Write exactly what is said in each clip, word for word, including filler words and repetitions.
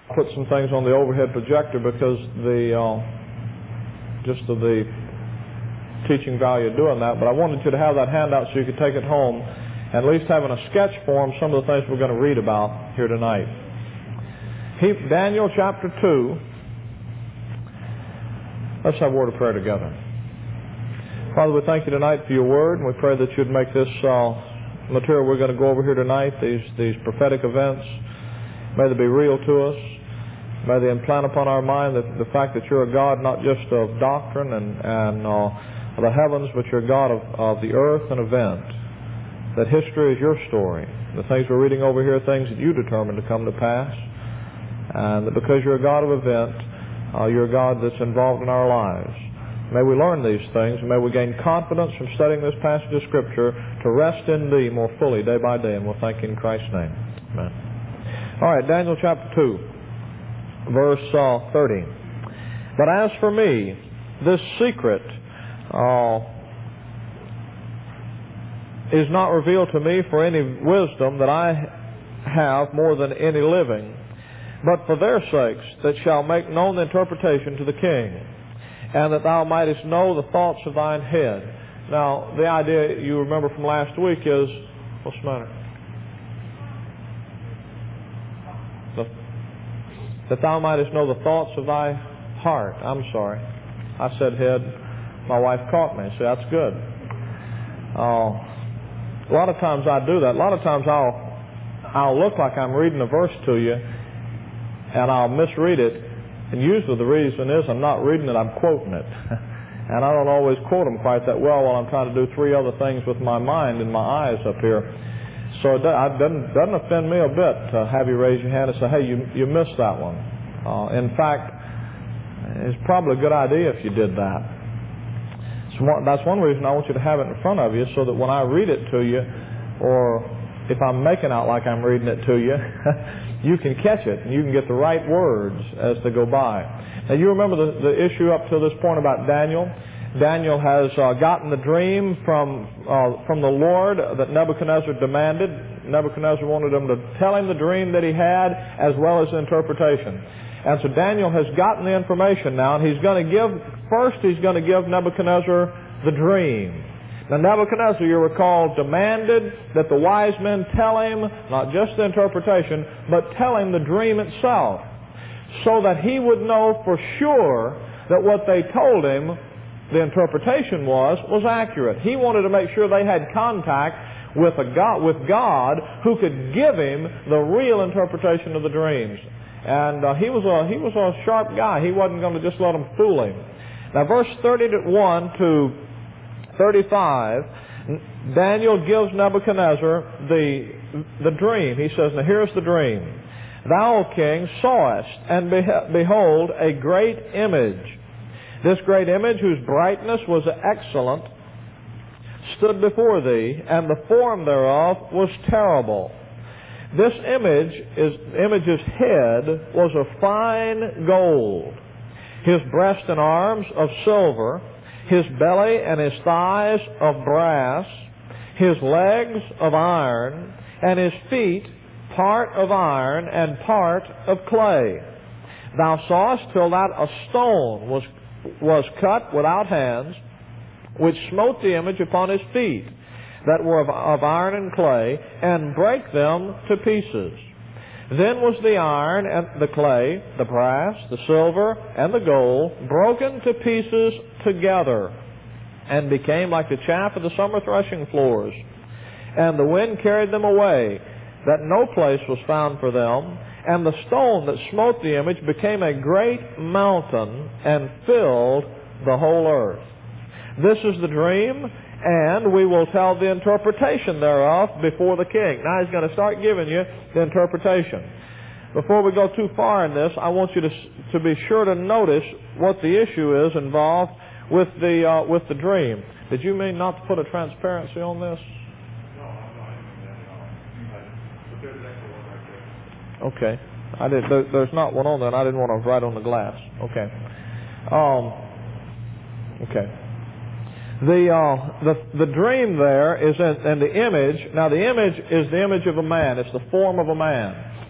put some things on the overhead projector because the uh, just of the teaching value of doing that. But I wanted you to have that handout so you could take it home and at least have in a sketch form some of the things we're going to read about here tonight. He, Daniel chapter two. Let's have a word of prayer together. Father, we thank you tonight for your word, and we pray that you'd make this uh, material we're going to go over here tonight, these these prophetic events, may they be real to us. May they implant upon our mind that the fact that you're a God not just of doctrine and, and uh, of the heavens, but you're a God of, of the earth and event. That history is your story. The things we're reading over here are things that you determined to come to pass. And that because you're a God of event, uh, you're a God that's involved in our lives. May we learn these things, and may we gain confidence from studying this passage of Scripture to rest in Thee more fully day by day, and we'll thank you in Christ's name. Amen. All right, Daniel chapter two, verse uh, thirty. But as for me, this secret uh, is not revealed to me for any wisdom that I have more than any living, but for their sakes that shall make known the interpretation to the king, and that thou mightest know the thoughts of thine head. Now, the idea you remember from last week is, what's the matter? The, that thou mightest know the thoughts of thy heart. I'm sorry. I said head. My wife caught me. See, that's good. Uh, a lot of times I do that. A lot of times I'll, I'll look like I'm reading a verse to you, and I'll misread it. And usually the reason is I'm not reading it, I'm quoting it. And I don't always quote them quite that well while I'm trying to do three other things with my mind and my eyes up here. So it doesn't, doesn't offend me a bit to have you raise your hand and say, hey, you, you missed that one. Uh, in fact, it's probably a good idea if you did that. So that's one reason I want you to have it in front of you, so that when I read it to you, or if I'm making out like I'm reading it to you, you can catch it and you can get the right words as they go by. Now, you remember the, the issue up to this point about Daniel. Daniel has uh, gotten the dream from uh, from the Lord that Nebuchadnezzar demanded. Nebuchadnezzar wanted him to tell him the dream that he had as well as the interpretation. And so Daniel has gotten the information now, and he's going to give, first he's going to give Nebuchadnezzar the dream. Now, Nebuchadnezzar, you recall, demanded that the wise men tell him not just the interpretation, but tell him the dream itself, so that he would know for sure that what they told him, the interpretation was, was accurate. He wanted to make sure they had contact with a God, with God who could give him the real interpretation of the dreams. And uh, he was a he was a sharp guy. He wasn't going to just let them fool him. Now, verse thirty-one to thirty-five, Daniel gives Nebuchadnezzar the the dream. He says, now here's the dream. Thou, O king, sawest, and behold, a great image. This great image, whose brightness was excellent, stood before thee, and the form thereof was terrible. This image, is, image's head was of fine gold, his breast and arms of silver, his belly and his thighs of brass, his legs of iron, and his feet part of iron and part of clay. Thou sawest till that a stone was, was cut without hands, which smote the image upon his feet, that were of, of iron and clay, and brake them to pieces. Then was the iron and the clay, the brass, the silver, and the gold broken to pieces together, and became like the chaff of the summer threshing floors. And the wind carried them away, that no place was found for them. And the stone that smote the image became a great mountain, and filled the whole earth. This is the dream, and we will tell the interpretation thereof before the king. Now he's going to start giving you the interpretation. Before we go too far in this, I want you to to be sure to notice what the issue is involved with the uh, with the dream. Did you mean not to put a transparency on this? Okay, I did. There, there's not one on there, and I didn't want to write on the glass. Okay. Um. Okay. The, uh, the the dream there is in, in the image. Now the image is the image of a man. It's the form of a man.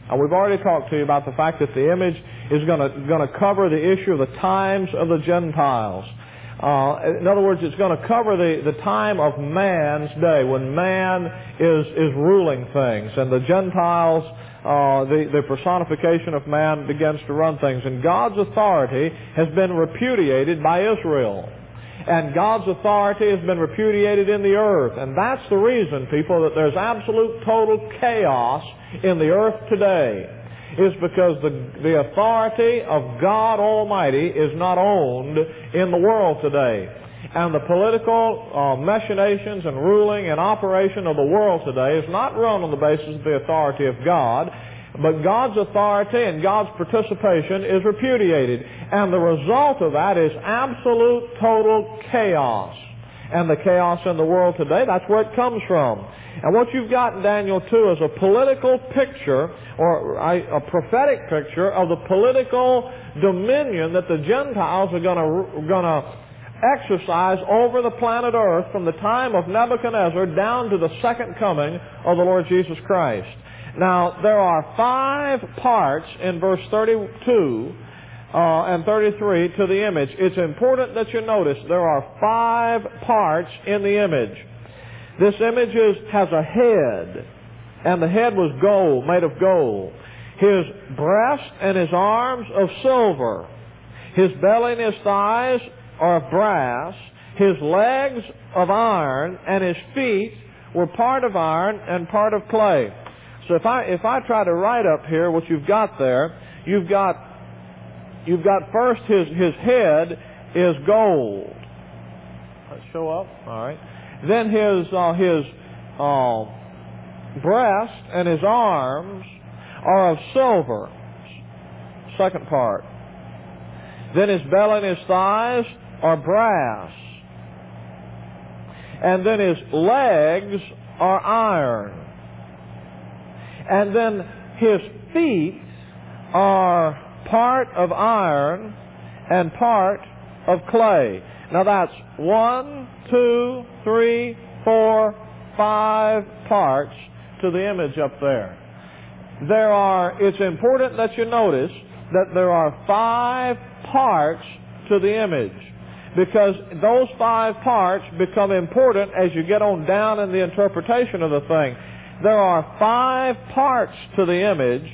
And we've already talked to you about the fact that the image is going to going to cover the issue of the times of the Gentiles. Uh, in other words, it's going to cover the, the time of man's day, when man is, is ruling things, and the Gentiles, uh, the, the personification of man begins to run things. And God's authority has been repudiated by Israel. And God's authority has been repudiated in the earth. And that's the reason, people, that there's absolute total chaos in the earth today, is because the, the authority of God Almighty is not owned in the world today. And the political uh, machinations and ruling and operation of the world today is not run on the basis of the authority of God, but God's authority and God's participation is repudiated. And the result of that is absolute total chaos. And the chaos in the world today, that's where it comes from. And what you've got in Daniel two is a political picture, or a prophetic picture of the political dominion that the Gentiles are going to going to exercise over the planet Earth from the time of Nebuchadnezzar down to the second coming of the Lord Jesus Christ. Now, there are five parts in verse thirty-two uh, and thirty-three to the image. It's important that you notice there are five parts in the image. This image is, has a head, and the head was gold, made of gold. His breast and his arms of silver. His belly and his thighs are of brass. His legs of iron, and his feet were part of iron and part of clay. So if I if I try to write up here what you've got there, you've got you've got first his his head is gold. Let's show up. All right. Then his uh, his uh, breast and his arms are of silver. Second part. Then his belly and his thighs are brass. And then his legs are iron. And then his feet are part of iron and part of clay. Now that's one, two, three, four, five parts to the image up there. There are, it's important that you notice that there are five parts to the image, because those five parts become important as you get on down in the interpretation of the thing. There are five parts to the image,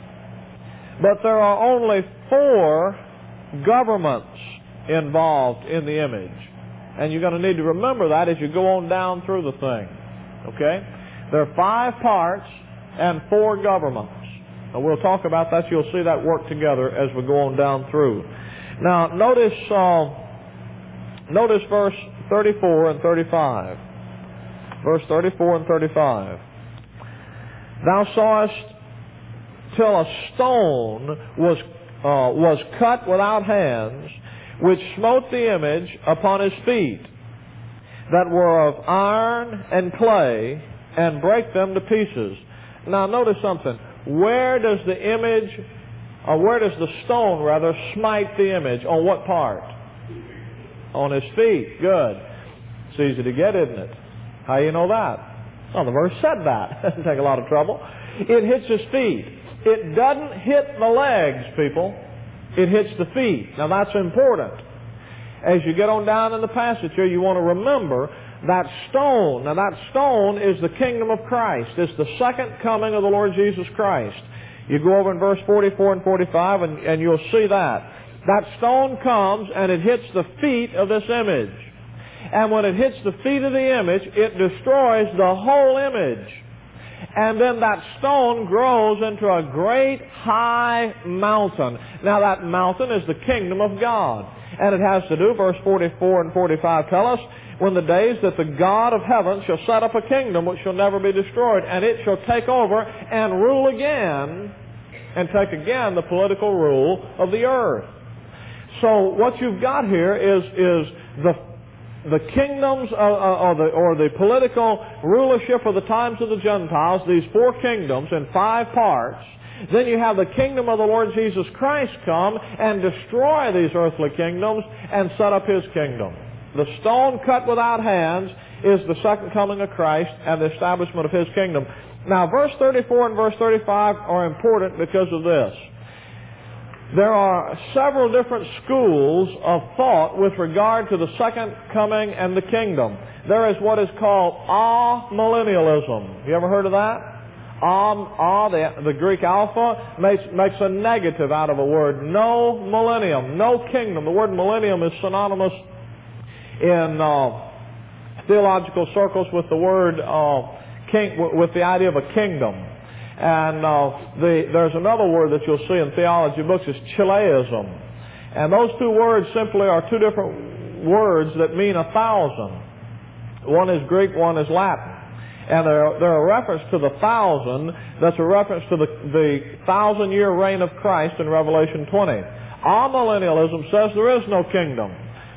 but there are only four governments involved in the image. And you're going to need to remember that as you go on down through the thing. Okay? There are five parts and four governments. And we'll talk about that. You'll see that work together as we go on down through. Now, notice uh, notice verse thirty-four and thirty-five. Verse thirty-four and thirty-five. Thou sawest till a stone was uh, was cut without hands, which smote the image upon his feet, that were of iron and clay, and brake them to pieces. Now notice something. Where does the image, or where does the stone rather, smite the image? On what part? On his feet. Good. It's easy to get, isn't it? How do you know that? Well, the verse said that. Doesn't take a lot of trouble. It hits his feet. It doesn't hit the legs, people. It hits the feet. Now that's important. As you get on down in the passage here, you want to remember that stone. Now that stone is the kingdom of Christ. It's the second coming of the Lord Jesus Christ. You go over in verse forty-four and forty-five and, and you'll see that. That stone comes and it hits the feet of this image. And when it hits the feet of the image, it destroys the whole image. And then that stone grows into a great high mountain. Now that mountain is the kingdom of God. And it has to do, verse forty-four and forty-five tell us, when the days that the God of heaven shall set up a kingdom which shall never be destroyed, and it shall take over and rule again, and take again the political rule of the earth. So what you've got here is, is the the kingdoms of, or, the, or the political rulership of the times of the Gentiles, these four kingdoms in five parts. Then you have the kingdom of the Lord Jesus Christ come and destroy these earthly kingdoms and set up His kingdom. The stone cut without hands is the second coming of Christ and the establishment of His kingdom. Now, verse thirty-four and verse thirty-five are important because of this. There are several different schools of thought with regard to the second coming and the kingdom. There is what is called amillennialism. You ever heard of that? Am, ah, the, the Greek alpha makes, makes a negative out of a word. No millennium, no kingdom. The word millennium is synonymous in uh, theological circles with the word uh, king, with the idea of a kingdom. And uh, the, there's another word that you'll see in theology books is Chileism. And those two words simply are two different words that mean a thousand. One is Greek, one is Latin. And they're, they're a reference to the thousand. That's a reference to the, the thousand-year reign of Christ in Revelation twenty. Amillennialism says there is no kingdom.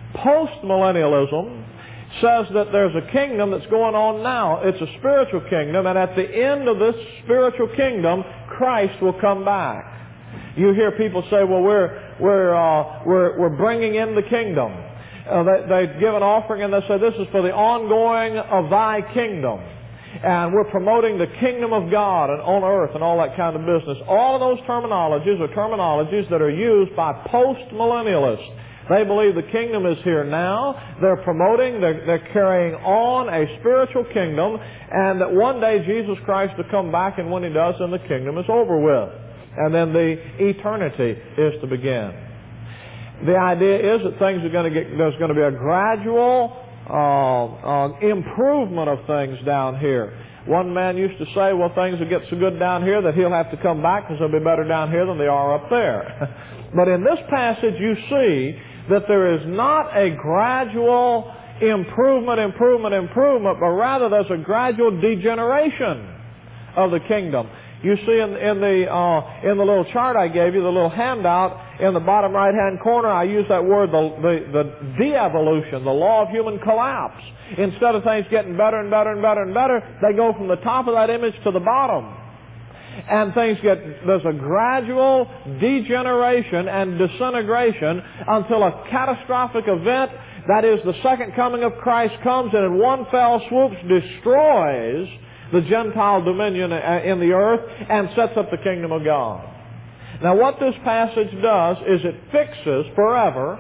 Postmillennialism says that there's a kingdom that's going on now. It's a spiritual kingdom, and at the end of this spiritual kingdom, Christ will come back. You hear people say, "Well, we're we're uh, we're we're bringing in the kingdom." Uh, they, they give an offering and they say, "This is for the ongoing of Thy kingdom," and we're promoting the kingdom of God and on earth and all that kind of business. All of those terminologies are terminologies that are used by post-millennialists. They believe the kingdom is here now. They're promoting, they're, they're carrying on a spiritual kingdom, and that one day Jesus Christ will come back, and when He does, then the kingdom is over with. And then the eternity is to begin. The idea is that things are going to get, there's going to be a gradual uh, uh, improvement of things down here. One man used to say, well, things will get so good down here that he'll have to come back because they'll be better down here than they are up there. But in this passage you see that there is not a gradual improvement, improvement, improvement, but rather there's a gradual degeneration of the kingdom. You see in, in the uh, in the little chart I gave you, the little handout, in the bottom right-hand corner, I use that word, the, the, the de-evolution, the law of human collapse. Instead of things getting better and better and better and better, they go from the top of that image to the bottom. And things get, there's a gradual degeneration and disintegration until a catastrophic event, that is the second coming of Christ, comes and in one fell swoop destroys the Gentile dominion in the earth and sets up the kingdom of God. Now what this passage does is it fixes forever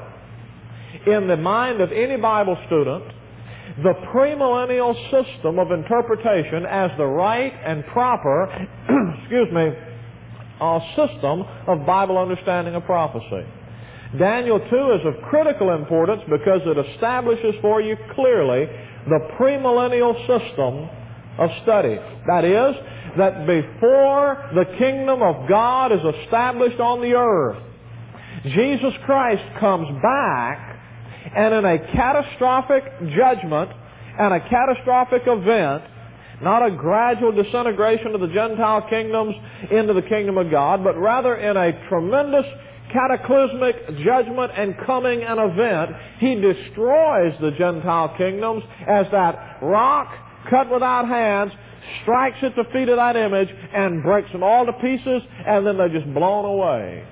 in the mind of any Bible student the premillennial system of interpretation as the right and proper, excuse me, uh, system of Bible understanding of prophecy. Daniel two is of critical importance because it establishes for you clearly the premillennial system of study. That is, that before the kingdom of God is established on the earth, Jesus Christ comes back, and in a catastrophic judgment and a catastrophic event, not a gradual disintegration of the Gentile kingdoms into the kingdom of God, but rather in a tremendous cataclysmic judgment and coming an event, He destroys the Gentile kingdoms as that rock cut without hands strikes at the feet of that image and breaks them all to pieces, and then they're just blown away.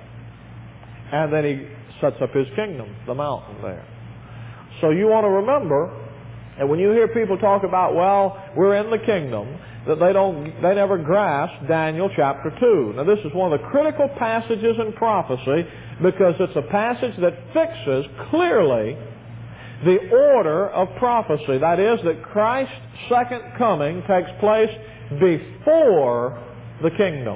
And then He sets up His kingdom, the mountain there. So you want to remember, and when you hear people talk about, well, we're in the kingdom, that they don't, they never grasp Daniel chapter two. Now this is one of the critical passages in prophecy because it's a passage that fixes clearly the order of prophecy. That is, that Christ's second coming takes place before the kingdom.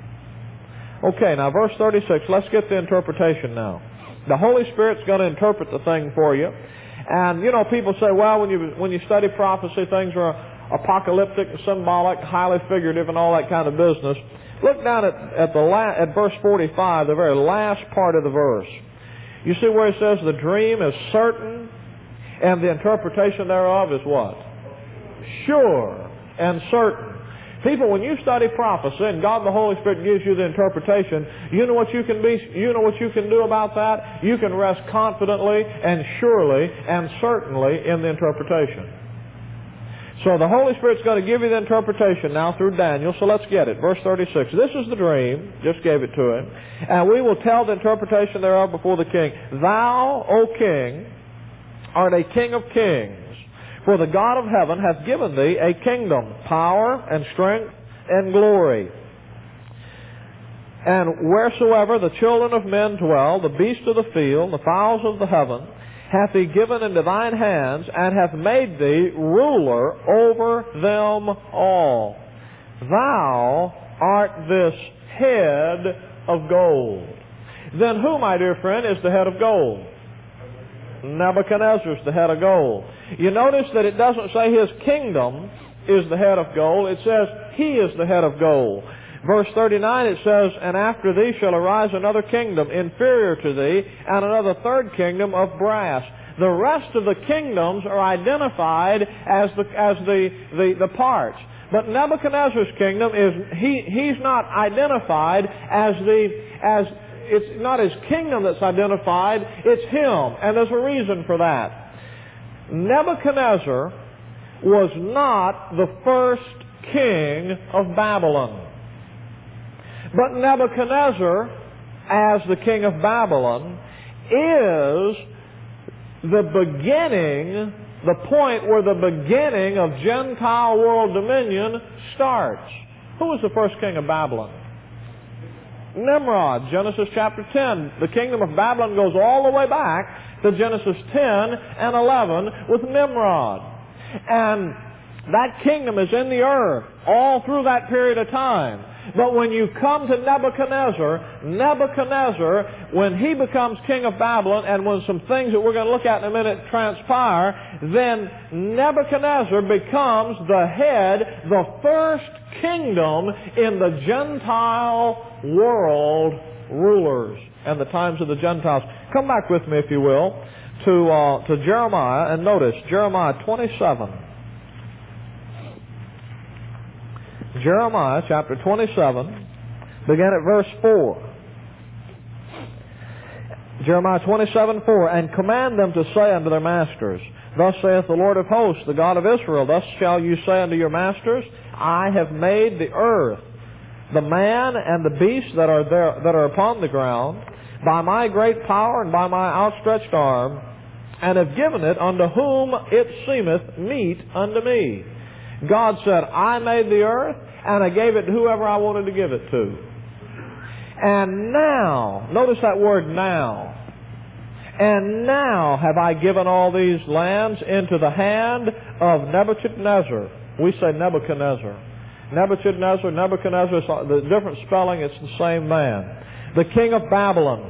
Okay, now verse thirty-six, let's get the interpretation now. The Holy Spirit's going to interpret the thing for you. And, you know, people say, well, when you when you study prophecy, things are apocalyptic and symbolic, highly figurative, and all that kind of business. Look down at, at, the la- at verse forty-five, the very last part of the verse. You see where it says the dream is certain, and the interpretation thereof is what? Sure and certain. People, when you study prophecy and God the Holy Spirit gives you the interpretation, you know what you can be, you know what you can do about that? You can rest confidently and surely and certainly in the interpretation. So the Holy Spirit's going to give you the interpretation now through Daniel, so let's get it. Verse thirty-six, this is the dream, just gave it to him, and we will tell the interpretation thereof before the king. Thou, O king, art a king of kings. For the God of heaven hath given thee a kingdom, power, and strength, and glory. And wheresoever the children of men dwell, the beasts of the field, the fowls of the heaven, hath he given into thine hands, and hath made thee ruler over them all. Thou art this head of gold. Then who, my dear friend, is the head of gold? Nebuchadnezzar is the head of gold. You notice that it doesn't say his kingdom is the head of gold. It says he is the head of gold. Verse thirty-nine, it says, and after thee shall arise another kingdom inferior to thee, and another third kingdom of brass. The rest of the kingdoms are identified as the as the, the, the parts. But Nebuchadnezzar's kingdom is he he's not identified as the as it's not his kingdom that's identified, it's him. And there's a reason for that. Nebuchadnezzar was not the first king of Babylon. But Nebuchadnezzar, as the king of Babylon, is the beginning, the point where the beginning of Gentile world dominion starts. Who was the first king of Babylon? Nimrod, Genesis chapter ten. The kingdom of Babylon goes all the way back to Genesis ten and eleven with Nimrod. And that kingdom is in the earth all through that period of time. But when you come to Nebuchadnezzar, Nebuchadnezzar, when he becomes king of Babylon, and when some things that we're going to look at in a minute transpire, then Nebuchadnezzar becomes the head, the first kingdom in the Gentile world rulers and the times of the Gentiles. Come back with me, if you will, to, uh, to Jeremiah, and notice Jeremiah twenty-seven. Jeremiah chapter twenty-seven, begin at verse four. Jeremiah twenty-seven, four. And command them to say unto their masters, thus saith the Lord of hosts, the God of Israel, thus shall you say unto your masters, I have made the earth, the man and the beast that are there, that are upon the ground, by my great power and by my outstretched arm, and have given it unto whom it seemeth meet unto me. God said, I made the earth, and I gave it to whoever I wanted to give it to. And now, notice that word now. And now have I given all these lands into the hand of Nebuchadnezzar. We say Nebuchadnezzar. Nebuchadnezzar, Nebuchadnezzar, the different spelling, it's the same man. The king of Babylon.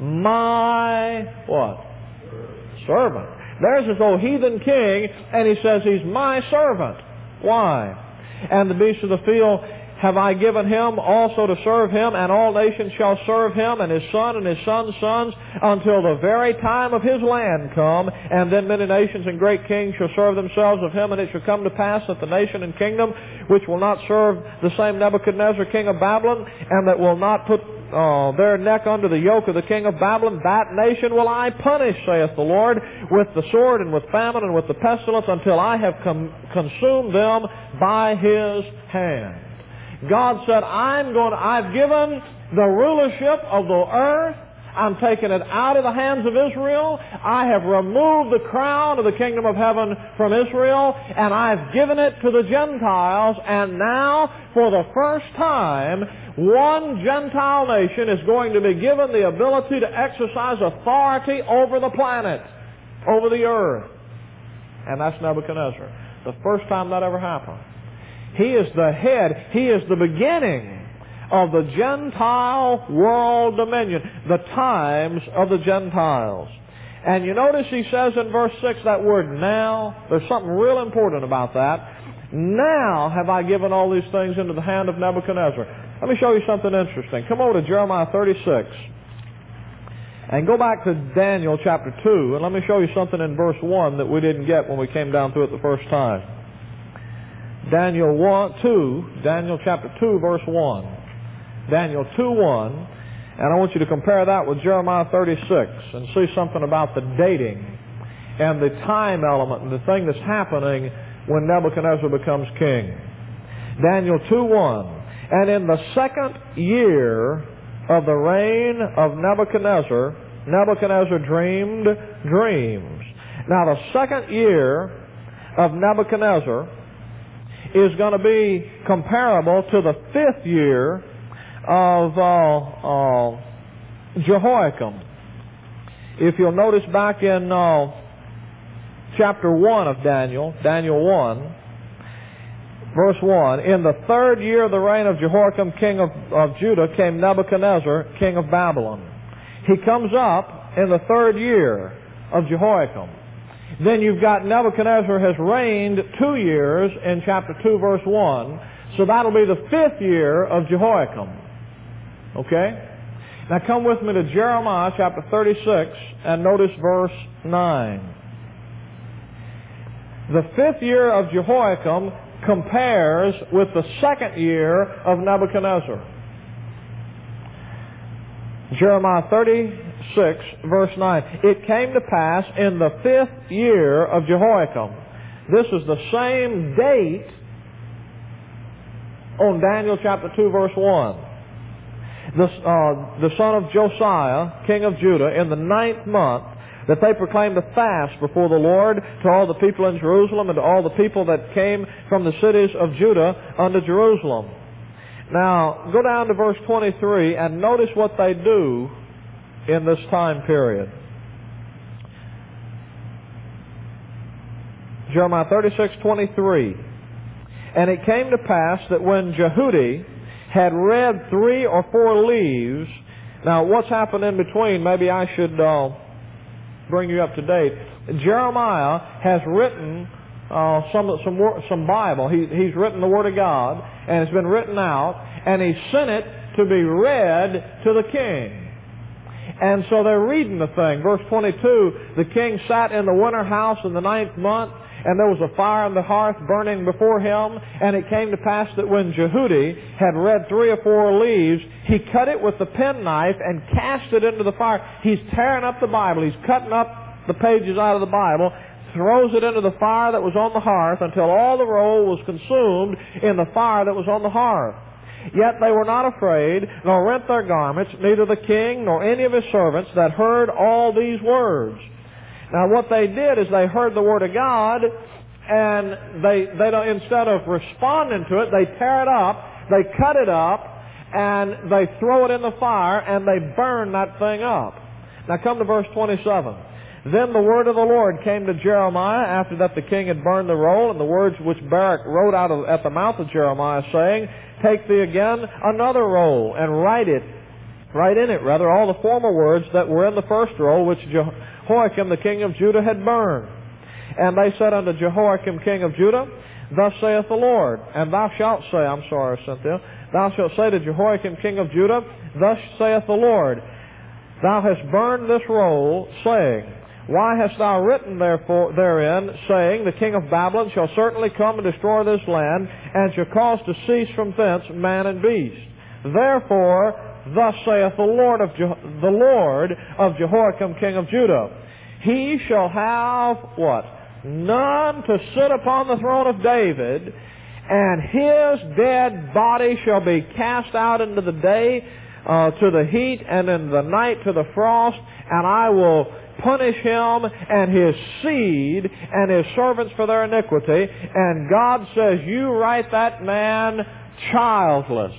My, what? Servant. There's his old heathen king, and he says he's my servant. Why? And the beasts of the field have I given him also to serve him, and all nations shall serve him, and his son and his son's sons, until the very time of his land come. And then many nations and great kings shall serve themselves of him, and it shall come to pass that the nation and kingdom which will not serve the same Nebuchadnezzar king of Babylon, and that will not put uh, their neck under the yoke of the king of Babylon, that nation will I punish, saith the Lord, with the sword and with famine and with the pestilence, until I have com- consumed them by his hand. God said, I'm going to, I've given the rulership of the earth. I'm taking it out of the hands of Israel. I have removed the crown of the kingdom of heaven from Israel, and I've given it to the Gentiles. And now, for the first time, one Gentile nation is going to be given the ability to exercise authority over the planet, over the earth. And that's Nebuchadnezzar. The first time that ever happened. He is the head. He is the beginning of the Gentile world dominion, the times of the Gentiles. And you notice he says in verse six that word now. There's something real important about that. Now have I given all these things into the hand of Nebuchadnezzar. Let me show you something interesting. Come over to Jeremiah thirty-six. And go back to Daniel chapter two. And let me show you something in verse one that we didn't get when we came down through it the first time. Daniel one, two, Daniel chapter two, verse one. Daniel two, one. And I want you to compare that with Jeremiah thirty-six and see something about the dating and the time element and the thing that's happening when Nebuchadnezzar becomes king. Daniel two, one. And in the second year of the reign of Nebuchadnezzar, Nebuchadnezzar dreamed dreams. Now the second year of Nebuchadnezzar is going to be comparable to the fifth year of uh, uh, Jehoiakim. If you'll notice back in uh, chapter one of Daniel, Daniel one, verse one, in the third year of the reign of Jehoiakim, king of, of Judah, came Nebuchadnezzar, king of Babylon. He comes up in the third year of Jehoiakim. Then you've got Nebuchadnezzar has reigned two years in chapter two, verse one. So that'll be the fifth year of Jehoiakim. Okay? Now come with me to Jeremiah chapter thirty-six and notice verse nine. The fifth year of Jehoiakim compares with the second year of Nebuchadnezzar. Jeremiah thirty-six, verse nine. It came to pass in the fifth year of Jehoiakim. This is the same date on Daniel chapter two, verse one. The, uh, the son of Josiah, king of Judah, in the ninth month, that they proclaimed a fast before the Lord to all the people in Jerusalem and to all the people that came from the cities of Judah unto Jerusalem. Now, go down to verse twenty-three and notice what they do in this time period. Jeremiah thirty-six, twenty-three. And it came to pass that when Jehudi had read three or four leaves. Now, what's happened in between? Maybe I should uh, bring you up to date. Jeremiah has written uh, some some some Bible. He, he's written the Word of God, and it's been written out, and he sent it to be read to the king. And so they're reading the thing. Verse twenty-two, the king sat in the winter house in the ninth month, and there was a fire on the hearth burning before him. And it came to pass that when Jehudi had read three or four leaves, he cut it with the penknife and cast it into the fire. He's tearing up the Bible. He's cutting up the pages out of the Bible, throws it into the fire that was on the hearth until all the roll was consumed in the fire that was on the hearth. Yet they were not afraid, nor rent their garments, neither the king nor any of his servants that heard all these words. Now what they did is they heard the Word of God, and they, they don't, instead of responding to it, they tear it up, they cut it up, and they throw it in the fire, and they burn that thing up. Now come to verse twenty-seven. Then the word of the Lord came to Jeremiah after that the king had burned the roll, and the words which Baruch wrote out of, at the mouth of Jeremiah, saying, Take thee again another roll, and write it, write in it, rather, all the former words that were in the first roll, which Jehoiakim the king of Judah had burned. And they said unto Jehoiakim king of Judah, Thus saith the Lord, and thou shalt say, I'm sorry, Cynthia, thou shalt say to Jehoiakim king of Judah, Thus saith the Lord, Thou hast burned this roll, saying, Why hast thou written therefore therein, saying, The king of Babylon shall certainly come and destroy this land, and shall cause to cease from thence man and beast. Therefore, thus saith the Lord of Je- the Lord of Jehoiakim king of Judah, He shall have what? None to sit upon the throne of David, and his dead body shall be cast out into the day uh, to the heat, and in the night to the frost, and I will punish him and his seed and his servants for their iniquity. And God says, you write that man childless.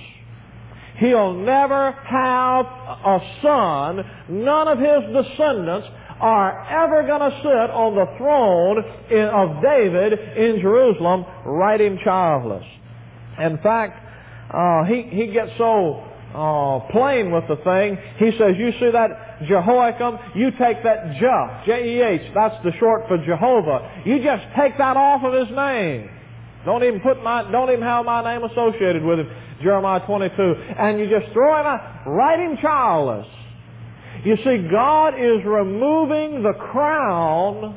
He'll never have a son. None of his descendants are ever going to sit on the throne of David in Jerusalem, write him childless. In fact, uh, he, he gets so uh, plain with the thing, he says, you see that Jehoiakim, you take that Jah, J E H, that's the short for Jehovah. You just take that off of his name. Don't even put my, don't even have my name associated with him. Jeremiah twenty-two. And you just throw him out, write him childless. You see, God is removing the crown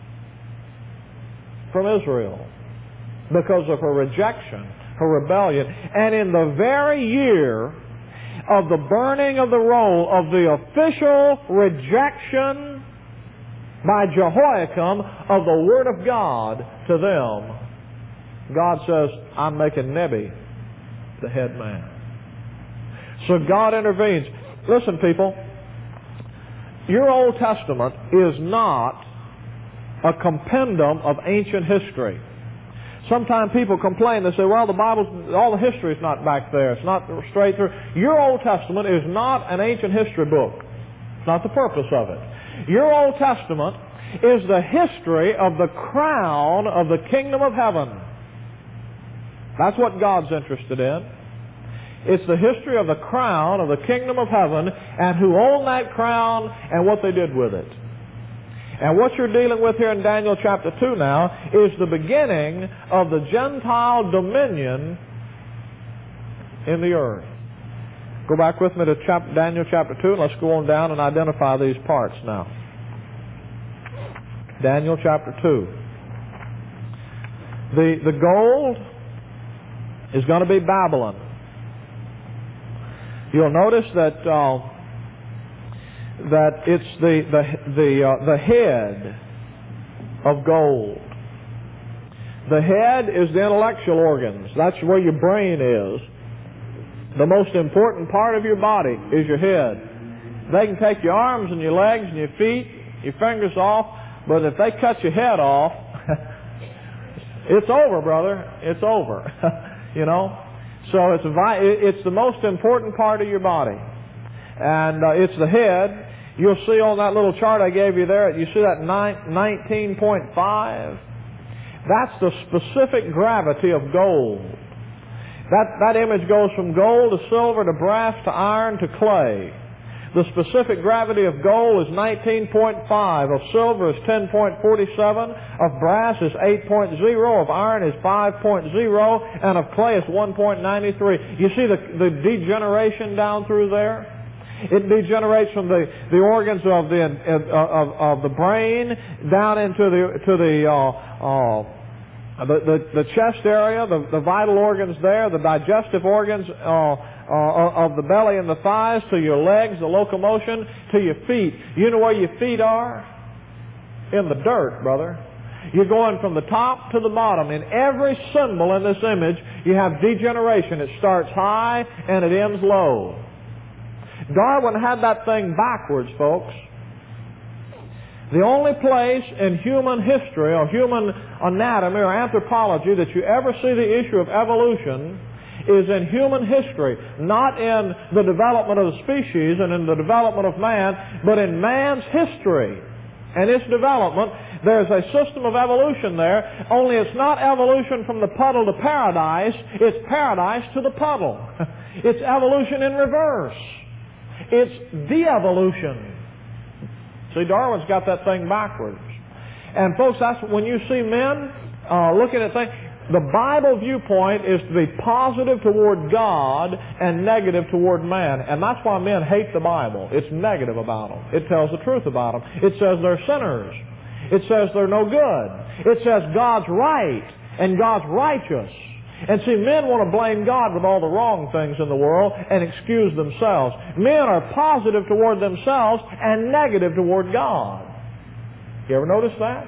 from Israel because of her rejection, her rebellion. And in the very year of the burning of the roll, of the official rejection by Jehoiakim of the Word of God to them, God says, I'm making Nebi the head man. So God intervenes. Listen, people, your Old Testament is not a compendium of ancient history. Sometimes people complain. They say, well, the Bible's, all the history is not back there. It's not straight through. Your Old Testament is not an ancient history book. It's not the purpose of it. Your Old Testament is the history of the crown of the kingdom of heaven. That's what God's interested in. It's the history of the crown of the kingdom of heaven and who owned that crown and what they did with it. And what you're dealing with here in Daniel chapter two now is the beginning of the Gentile dominion in the earth. Go back with me to chapter, Daniel chapter two, and let's go on down and identify these parts now. Daniel chapter two. The, the gold is going to be Babylon. You'll notice that uh, that it's the the the uh, the head of gold. The head is the intellectual organs. That's where your brain is. The most important part of your body is your head. They can take your arms and your legs and your feet, your fingers off, but if they cut your head off, it's over, brother. It's over. You know. So it's a, it's the most important part of your body. And uh, it's the head. You'll see on that little chart I gave you there, you see that nineteen point five? That's the specific gravity of gold. That, that image goes from gold to silver to brass to iron to clay. The specific gravity of gold is nineteen point five, of silver is ten point four seven, of brass is eight point zero, of iron is five point zero, and of clay is one point nine three. You see the, the degeneration down through there? It degenerates from the, the organs of the of, of the brain down into the to the uh, uh, the, the the chest area, the, the vital organs there, the digestive organs uh, uh, of the belly and the thighs, to your legs, the locomotion, to your feet. You know where your feet are? In the dirt, brother. You're going from the top to the bottom. In every symbol in this image, you have degeneration. It starts high and it ends low. Darwin had that thing backwards, folks. The only place in human history or human anatomy or anthropology that you ever see the issue of evolution is in human history, not in the development of the species and in the development of man, but in man's history and its development. There's a system of evolution there, only it's not evolution from the puddle to paradise, it's paradise to the puddle. It's evolution in reverse. It's de-evolution. See, Darwin's got that thing backwards. And folks, that's when you see men uh, looking at things, the Bible viewpoint is to be positive toward God and negative toward man. And that's why men hate the Bible. It's negative about them. It tells the truth about them. It says they're sinners. It says they're no good. It says God's right and God's righteous. And see, men want to blame God with all the wrong things in the world and excuse themselves. Men are positive toward themselves and negative toward God. You ever notice that?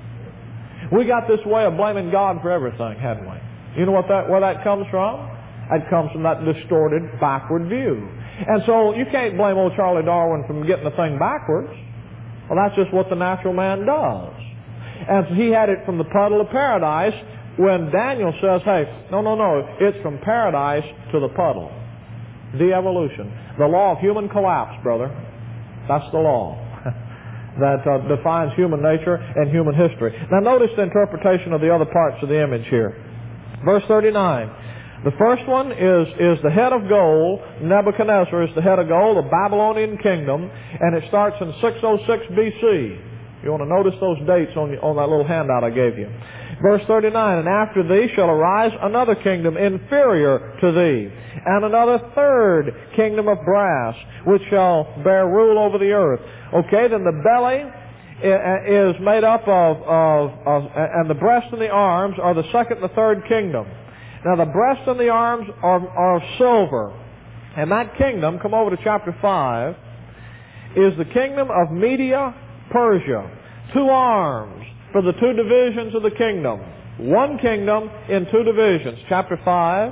We got this way of blaming God for everything, hadn't we? You know what that, where that comes from? That comes from that distorted, backward view. And so you can't blame old Charlie Darwin from getting the thing backwards. Well, that's just what the natural man does. And so he had it from the puddle of paradise, when Daniel says, hey, no, no, no, it's from paradise to the puddle. De-evolution. The law of human collapse, brother. That's the law that uh, defines human nature and human history. Now notice the interpretation of the other parts of the image here. Verse thirty-nine. The first one is, is the head of gold. Nebuchadnezzar is the head of gold, the Babylonian kingdom, and it starts in six oh six B C. You want to notice those dates on, on that little handout I gave you. Verse thirty-nine, and after thee shall arise another kingdom inferior to thee, and another third kingdom of brass, which shall bear rule over the earth. Okay, then the belly is made up of, of, of, and the breast and the arms are the second and the third kingdom. Now the breast and the arms are, are of silver. And that kingdom, come over to chapter five, is the kingdom of Media, Persia. Two arms for the two divisions of the kingdom. One kingdom in two divisions. Chapter five.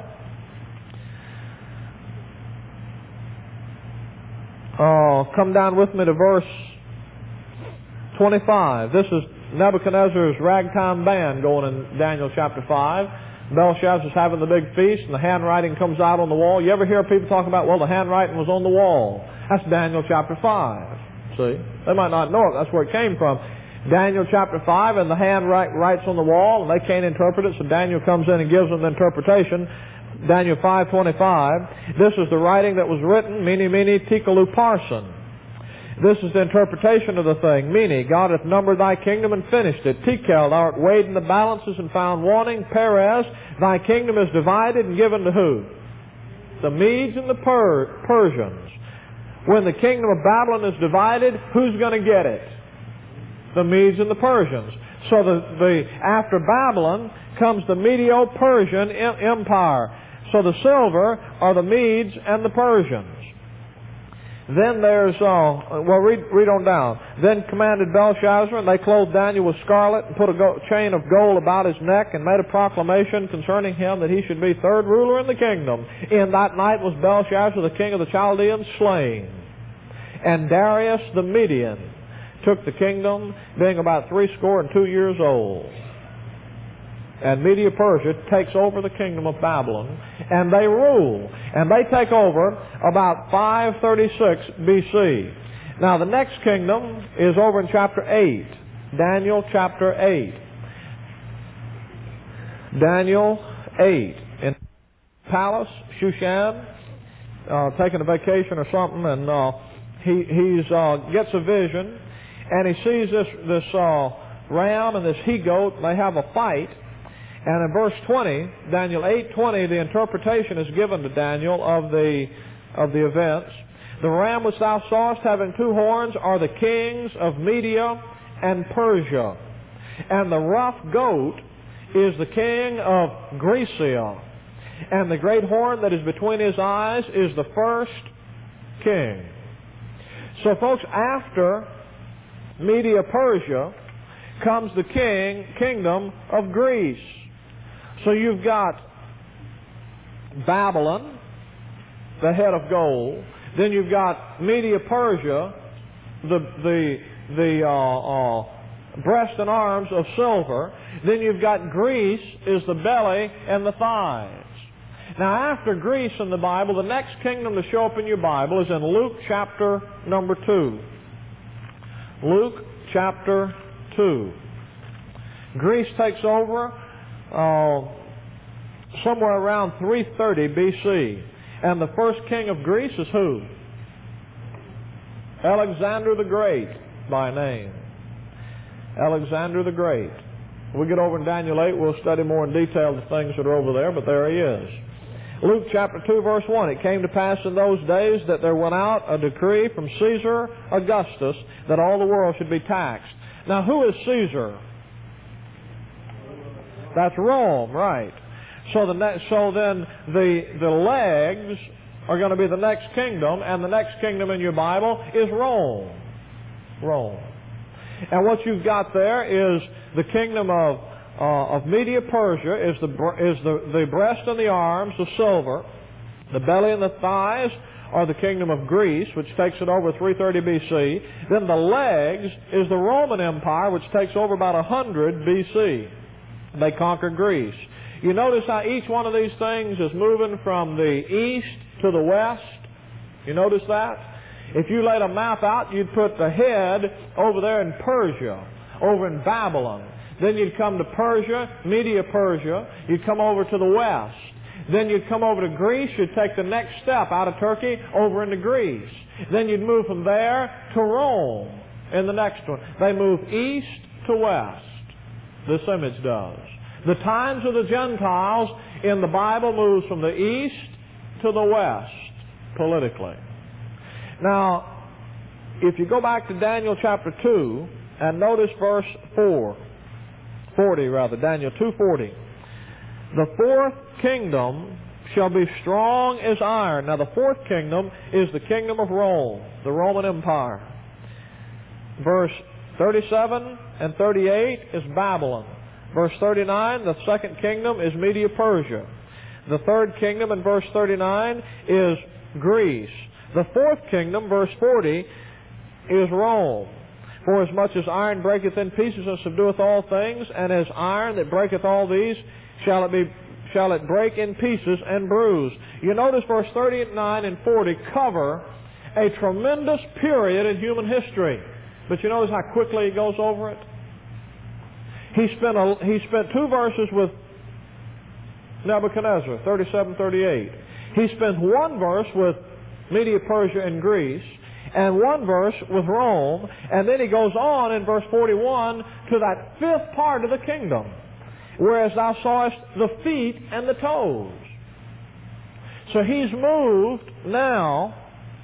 Oh, come down with me to verse twenty-five. This is Nebuchadnezzar's ragtime band going in Daniel chapter five. Belshazzar's having the big feast, and the handwriting comes out on the wall. You ever hear people talk about, well, the handwriting was on the wall? That's Daniel chapter five. See? They might not know it. That's where it came from. Daniel chapter five, and the hand writes on the wall, and they can't interpret it, so Daniel comes in and gives them the interpretation. Daniel five twenty-five. This is the writing that was written, mene, mene, tekel, upharsin. This is the interpretation of the thing. Mene, God hath numbered thy kingdom and finished it. Tekel, thou art weighed in the balances and found wanting. Perez, thy kingdom is divided and given to who? The Medes and the per- Persians. When the kingdom of Babylon is divided, who's going to get it? The Medes and the Persians. So the, the after Babylon comes the Medo-Persian Empire. So the silver are the Medes and the Persians. Then there's, uh, well, read, read on down. Then commanded Belshazzar, and they clothed Daniel with scarlet and put a go- chain of gold about his neck and made a proclamation concerning him that he should be third ruler in the kingdom. In that night was Belshazzar, the king of the Chaldeans, slain. And Darius the Median took the kingdom, being about threescore and two years old. And Media-Persia takes over the kingdom of Babylon, and they rule. And they take over about five thirty-six B C. Now the next kingdom is over in chapter eight. Daniel chapter eight. Daniel eight. In palace, Shushan, uh, taking a vacation or something, and uh, he he's uh, gets a vision, and he sees this, this uh, ram and this he-goat, and they have a fight. And in verse twenty, Daniel eight twenty, the interpretation is given to Daniel of the of the events. The ram which thou sawest having two horns are the kings of Media and Persia. And the rough goat is the king of Grecia. And the great horn that is between his eyes is the first king. So folks, after Media-Persia comes the king kingdom of Greece. So you've got Babylon, the head of gold. Then you've got Media-Persia, the the the uh, uh, breast and arms of silver. Then you've got Greece, is the belly and the thighs. Now, after Greece in the Bible, the next kingdom to show up in your Bible is in Luke chapter number two. Luke chapter two. Greece takes over Uh, somewhere around three thirty B C. And the first king of Greece is who? Alexander the Great by name. Alexander the Great. When we get over in Daniel eight, we'll study more in detail the things that are over there, but there he is. Luke chapter two verse one. It came to pass in those days that there went out a decree from Caesar Augustus that all the world should be taxed. Now, who is Caesar? That's Rome, right. So the ne- so then the the legs are going to be the next kingdom, and the next kingdom in your Bible is Rome. Rome. And what you've got there is the kingdom of uh, of Media-Persia is the is the the breast and the arms of silver, the belly and the thighs are the kingdom of Greece, which takes it over three thirty B C. Then the legs is the Roman Empire, which takes over about one hundred B C. They conquer Greece. You notice how each one of these things is moving from the east to the west? You notice that? If you laid a map out, you'd put the head over there in Persia, over in Babylon. Then you'd come to Persia, Media-Persia. You'd come over to the west. Then you'd come over to Greece. You'd take the next step out of Turkey over into Greece. Then you'd move from there to Rome in the next one. They move east to west. This image does. The times of the Gentiles in the Bible moves from the east to the west politically. Now, if you go back to Daniel chapter two and notice verse four, forty rather, Daniel two forty. The fourth kingdom shall be strong as iron. Now the fourth kingdom is the kingdom of Rome, the Roman Empire. Verse thirty-seven and thirty-eight is Babylon. Verse thirty-nine, the second kingdom is Media-Persia. The third kingdom in verse thirty-nine is Greece. The fourth kingdom, verse forty, is Rome. For as much as iron breaketh in pieces and subdueth all things, and as iron that breaketh all these, shall it be shall it break in pieces and bruise. You notice verse thirty-nine and forty cover a tremendous period in human history. But you notice how quickly he goes over it? He spent, a, he spent two verses with Nebuchadnezzar, thirty-seven, thirty-eight. He spent one verse with Media, Persia, and Greece, and one verse with Rome, and then he goes on in verse forty-one to that fifth part of the kingdom, whereas thou sawest the feet and the toes. So he's moved now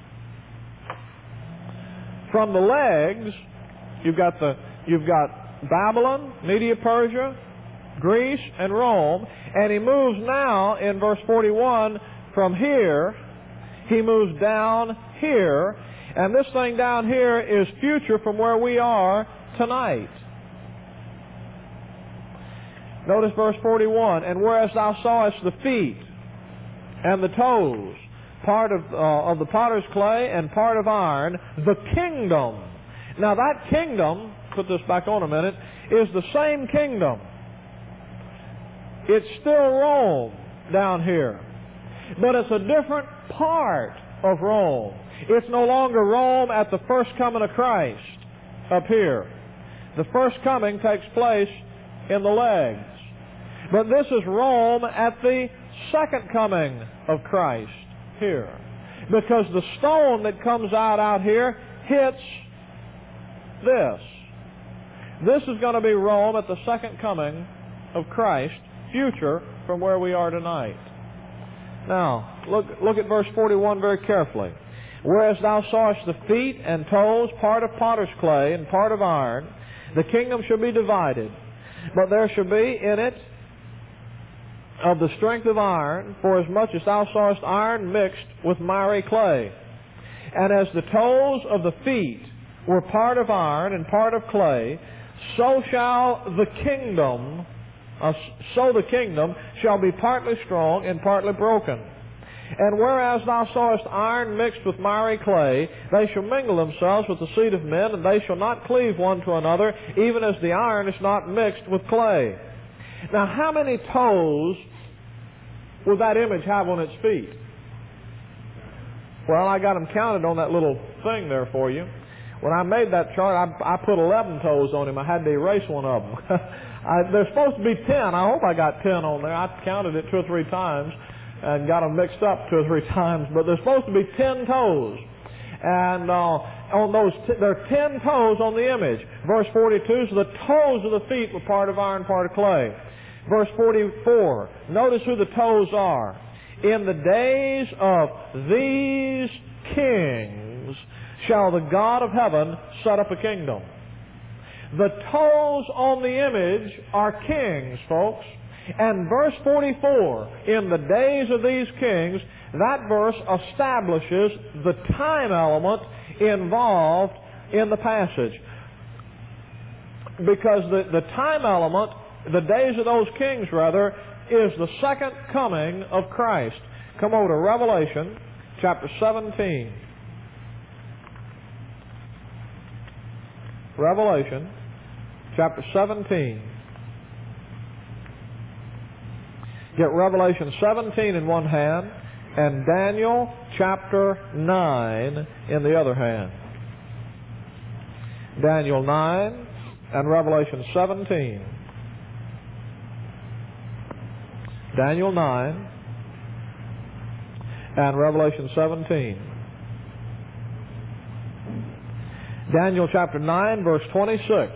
from the legs. You've got the you've got Babylon, Media, Persia, Greece, and Rome, and he moves now in verse forty-one from here. He moves down here, and this thing down here is future from where we are tonight. Notice verse forty-one, and whereas thou sawest the feet and the toes, part of, uh, of the potter's clay and part of iron, the kingdom. Now that kingdom, put this back on a minute, is the same kingdom. It's still Rome down here, but it's a different part of Rome. It's no longer Rome at the first coming of Christ up here. The first coming takes place in the legs. But this is Rome at the second coming of Christ here. Because the stone that comes out out here hits this. This is going to be Rome at the second coming of Christ, future from where we are tonight. Now, look, look at verse forty-one very carefully. Whereas thou sawest the feet and toes, part of potter's clay and part of iron, the kingdom shall be divided. But there shall be in it of the strength of iron, for as much as thou sawest iron mixed with miry clay. And as the toes of the feet were part of iron and part of clay, so shall the kingdom, uh, so the kingdom shall be partly strong and partly broken. And whereas thou sawest iron mixed with miry clay, they shall mingle themselves with the seed of men, and they shall not cleave one to another, even as the iron is not mixed with clay. Now, how many toes would that image have on its feet? Well, I got them counted on that little thing there for you. When I made that chart, I, I put eleven toes on him. I had to erase one of them. I, there's supposed to be ten. I hope I got ten on there. I counted it two or three times and got them mixed up two or three times. But there's supposed to be ten toes. And uh, on those, t- there are ten toes on the image. Verse forty-two, so the toes of the feet were part of iron, part of clay. Verse forty-four, notice who the toes are. In the days of these kings shall the God of heaven set up a kingdom. The toes on the image are kings, folks. And verse forty-four, in the days of these kings, that verse establishes the time element involved in the passage. Because the, the time element, the days of those kings, rather, is the second coming of Christ. Come over to Revelation chapter seventeen. Revelation chapter seventeen. Get Revelation seventeen in one hand and Daniel chapter nine in the other hand. Daniel nine and Revelation seventeen. Daniel nine and Revelation seventeen. Daniel chapter nine, verse twenty-six.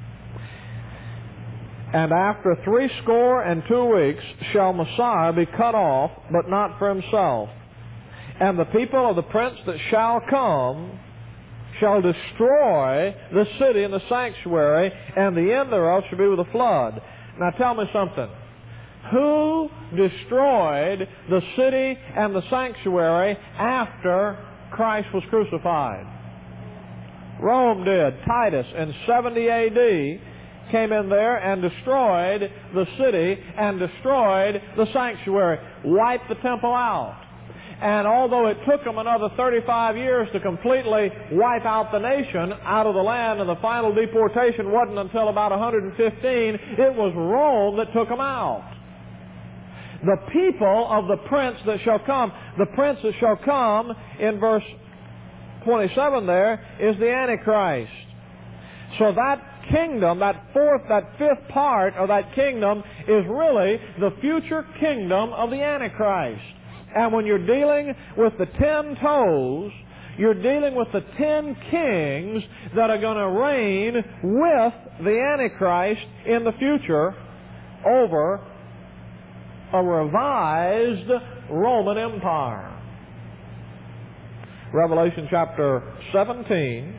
And after three score and two weeks shall Messiah be cut off, but not for himself. And the people of the prince that shall come shall destroy the city and the sanctuary, and the end thereof shall be with a flood. Now tell me something. Who destroyed the city and the sanctuary after Christ was crucified? Rome did. Titus in seventy A D came in there and destroyed the city and destroyed the sanctuary, wiped the temple out. And although it took them another thirty-five years to completely wipe out the nation out of the land, and the final deportation wasn't until about one hundred fifteen, it was Rome that took them out. The people of the prince that shall come, the prince that shall come in verse twenty-seven there is the Antichrist. So that kingdom, that fourth, that fifth part of that kingdom is really the future kingdom of the Antichrist. And when you're dealing with the ten toes, you're dealing with the ten kings that are going to reign with the Antichrist in the future over a revised Roman Empire. Revelation chapter seventeen,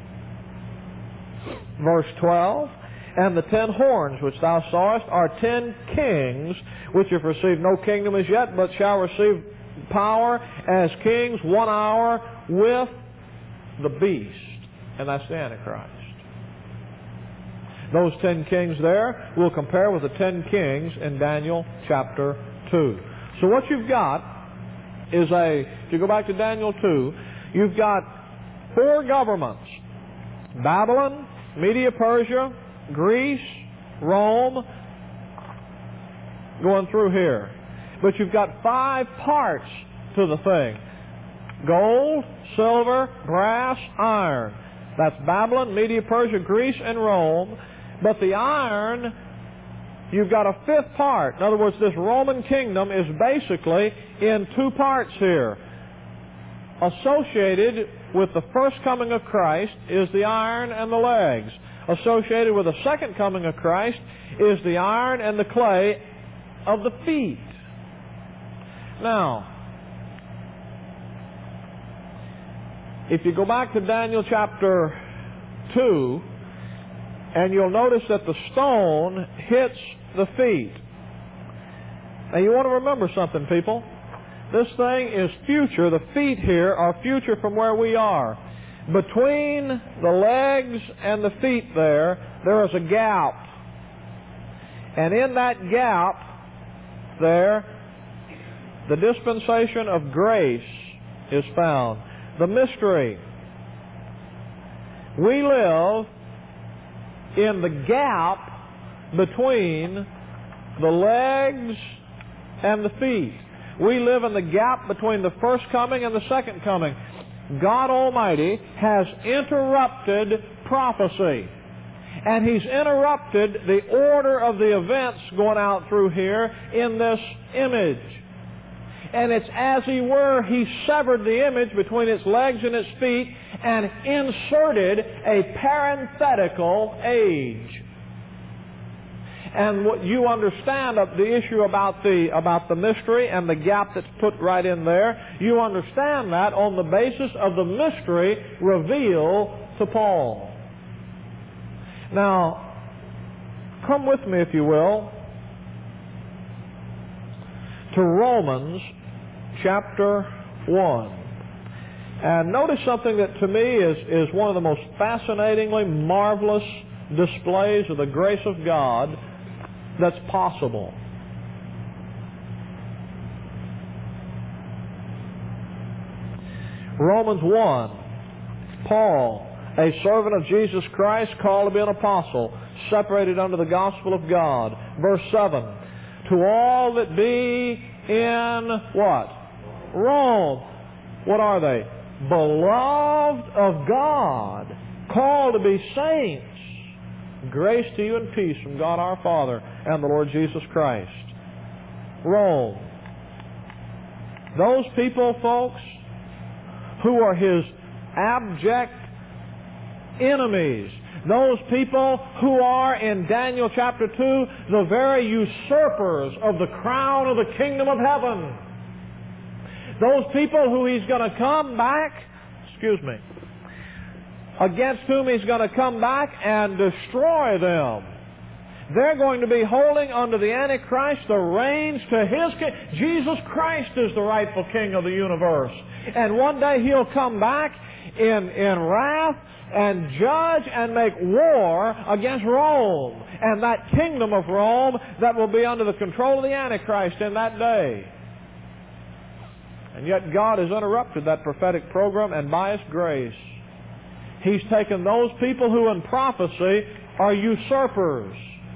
verse twelve, and the ten horns which thou sawest are ten kings, which have received no kingdom as yet, but shall receive power as kings one hour with the beast. And that's the Antichrist. Those ten kings there will compare with the ten kings in Daniel chapter two. So what you've got is a, if you go back to Daniel two, you've got four governments: Babylon, Media, Persia, Greece, Rome, going through here. But you've got five parts to the thing: gold, silver, brass, iron. That's Babylon, Media, Persia, Greece, and Rome. But the iron, you've got a fifth part. In other words, this Roman kingdom is basically in two parts here. Associated with the first coming of Christ is the iron and the legs. Associated with the second coming of Christ is the iron and the clay of the feet. Now, if you go back to Daniel chapter two, and you'll notice that the stone hits the feet. Now you want to remember something, people. This thing is future. The feet here are future from where we are. Between the legs and the feet there, there is a gap. And in that gap there, the dispensation of grace is found. The mystery. We live in the gap between the legs and the feet. We live in the gap between the first coming and the second coming. God Almighty has interrupted prophecy. And He's interrupted the order of the events going out through here in this image. And it's as He were, He severed the image between its legs and its feet and inserted a parenthetical age. And what you understand of the issue about the about the mystery and the gap that's put right in there, you understand that on the basis of the mystery revealed to Paul. Now, come with me, if you will, to Romans chapter one. And notice something that to me is, is one of the most fascinatingly marvelous displays of the grace of God that's possible. Romans one. Paul, a servant of Jesus Christ, called to be an apostle, separated unto the gospel of God. Verse seven. To all that be in what? Rome. What are they? Beloved of God, called to be saints. Grace to you and peace from God our Father and the Lord Jesus Christ. Rome. Those people, folks, who are His abject enemies. Those people who are, in Daniel chapter two, the very usurpers of the crown of the kingdom of heaven. Those people who He's going to come back, excuse me, against whom He's going to come back and destroy them. They're going to be holding under the Antichrist the reins to His king. Jesus Christ is the rightful King of the universe. And one day He'll come back in, in wrath and judge and make war against Rome. And that kingdom of Rome that will be under the control of the Antichrist in that day. And yet God has interrupted that prophetic program, and by His grace, He's taken those people who in prophecy are usurpers,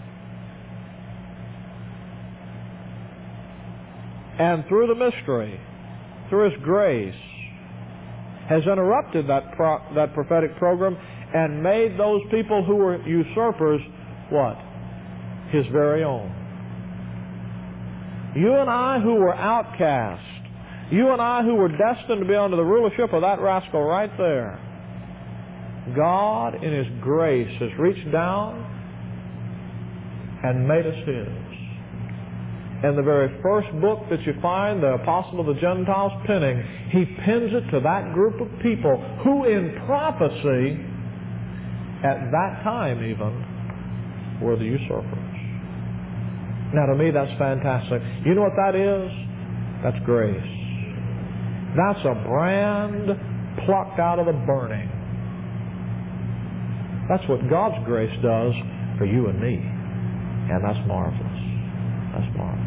and through the mystery, through His grace, has interrupted that pro that prophetic program and made those people who were usurpers, what? His very own. You and I who were outcast, you and I who were destined to be under the rulership of that rascal right there, God in His grace has reached down and made us His. In the very first book that you find the Apostle of the Gentiles penning, he pins it to that group of people who in prophecy, at that time even, were the usurpers. Now to me that's fantastic. You know what that is? That's grace. That's a brand plucked out of the burning. That's what God's grace does for you and me. And that's marvelous. That's marvelous.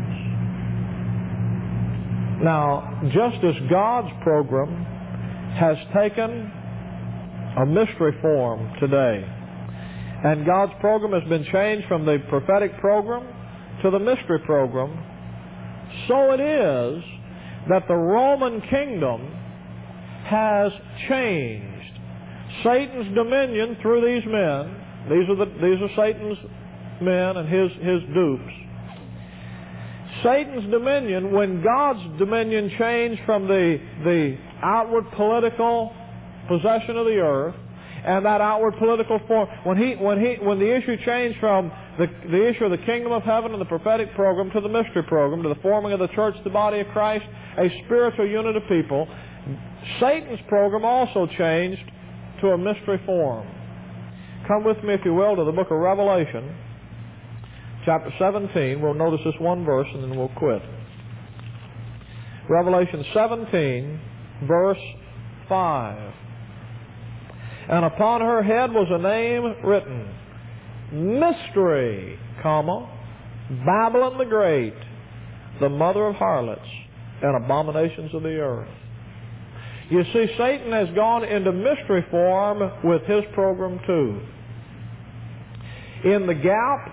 Now, just as God's program has taken a mystery form today, and God's program has been changed from the prophetic program to the mystery program, so it is that the Roman kingdom has changed. Satan's dominion through these men, these are, the, these are Satan's men and his, his dupes. Satan's dominion, when God's dominion changed from the, the outward political possession of the earth, and that outward political form, when he, when he, when the issue changed from the, the issue of the kingdom of heaven and the prophetic program to the mystery program, to the forming of the church, the body of Christ, a spiritual unit of people, Satan's program also changed to a mystery form. Come with me, if you will, to the book of Revelation, chapter seventeen. We'll notice this one verse and then we'll quit. Revelation seventeen, verse five. And upon her head was a name written, Mystery, comma, Babylon the Great, the mother of harlots and abominations of the earth. You see, Satan has gone into mystery form with his program too. In the gap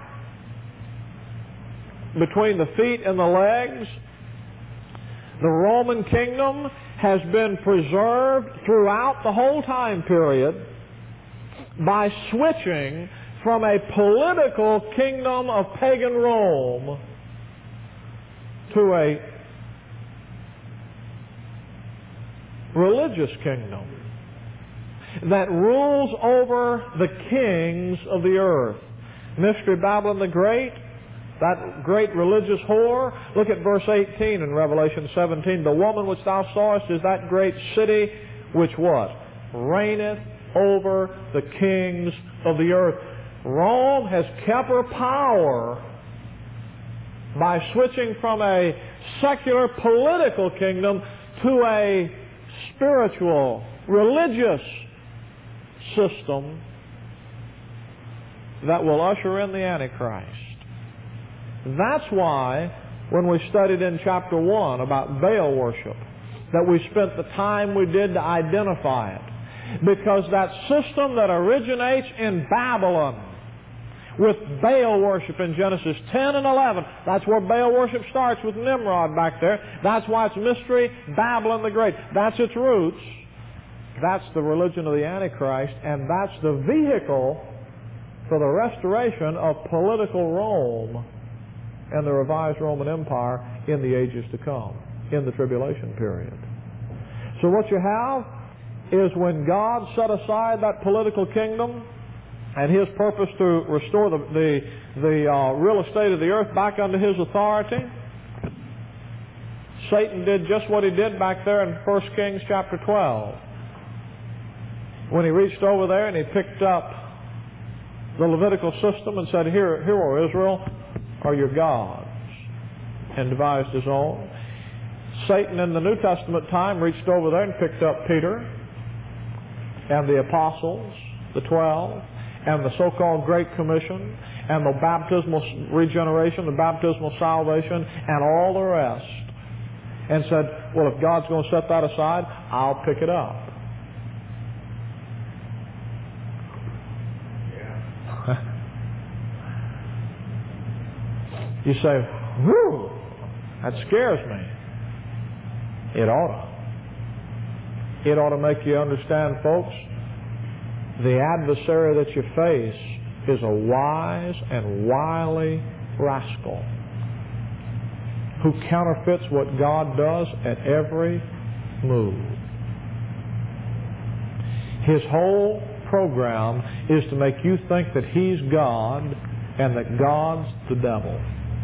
between the feet and the legs, the Roman kingdom has been preserved throughout the whole time period by switching from a political kingdom of pagan Rome to a religious kingdom that rules over the kings of the earth. Mystery Babylon the Great, that great religious whore. Look at verse eighteen in Revelation seventeen. The woman which thou sawest is that great city which what? Reigneth over the kings of the earth. Rome has kept her power by switching from a secular political kingdom to a spiritual, religious system that will usher in the Antichrist. That's why when we studied in chapter one about Baal worship, that we spent the time we did to identify it. Because that system that originates in Babylon with Baal worship in Genesis ten and eleven, that's where Baal worship starts with Nimrod back there. That's why it's Mystery Babylon the Great. That's its roots. That's the religion of the Antichrist, and that's the vehicle for the restoration of political Rome and the revised Roman Empire in the ages to come, in the tribulation period. So what you have is when God set aside that political kingdom and His purpose to restore the, the, the uh, real estate of the earth back under His authority, Satan did just what he did back there in First Kings chapter twelve. When he reached over there and he picked up the Levitical system and said, Here, here, O Israel, are your gods, and devised his own. Satan in the New Testament time reached over there and picked up Peter and the apostles, the twelve, and the so-called Great Commission, and the baptismal regeneration, the baptismal salvation, and all the rest, and said, well, if God's going to set that aside, I'll pick it up. You say, whew, that scares me. It ought to. It ought to make you understand, folks, the adversary that you face is a wise and wily rascal who counterfeits what God does at every move. His whole program is to make you think that he's God and that God's the devil.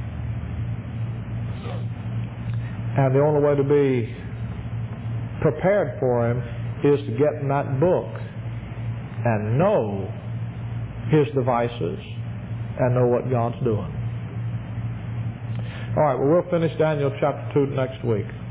And the only way to be prepared for him is to get in that book and know his devices and know what God's doing. All right, well, we'll finish Daniel chapter two next week.